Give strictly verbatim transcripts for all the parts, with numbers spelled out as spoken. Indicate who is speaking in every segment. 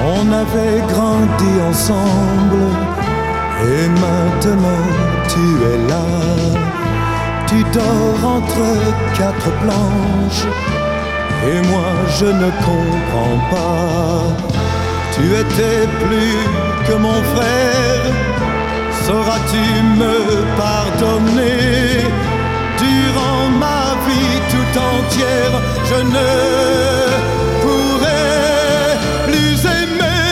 Speaker 1: On avait grandi ensemble et maintenant tu es là. Tu dors entre quatre planches et moi je ne comprends pas. Tu étais plus que mon frère, sauras-tu me pardonner? Durant ma vie tout entière, je ne pourrai plus aimer.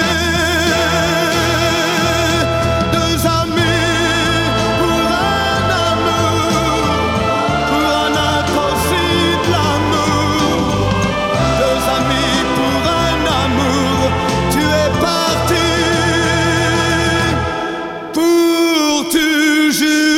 Speaker 1: Deux amis pour un amour, pour un impossible amour. Deux amis pour un amour, tu es parti pour toujours.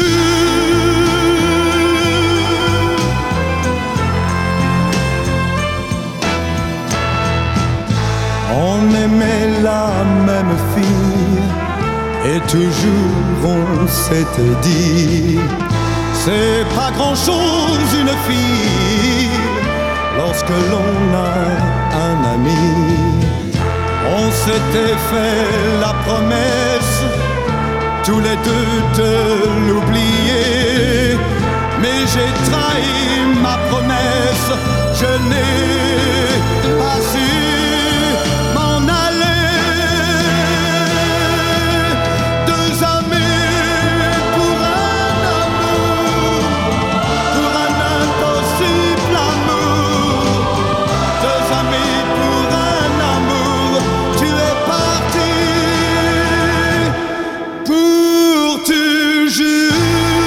Speaker 1: On aimait la même fille et toujours on s'était dit: c'est pas grand chose une fille lorsque l'on a un ami. On s'était fait la promesse tous les deux de l'oublier, mais j'ai trahi ma promesse, je n'ai pas su m'en aller. Deux amis pour un amour, pour un impossible amour. Deux amis pour un amour, tu es parti pour toujours.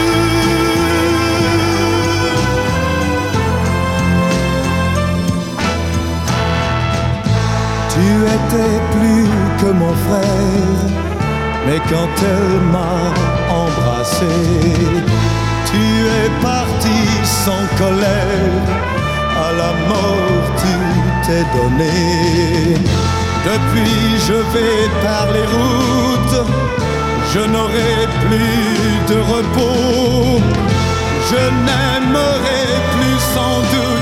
Speaker 1: Tu étais plus que mon frère, mais quand elle m'a embrassé, tu es parti sans colère, à la mort tu t'es donné. Depuis je vais par les routes, je n'aurai plus de repos, je n'aimerai plus sans doute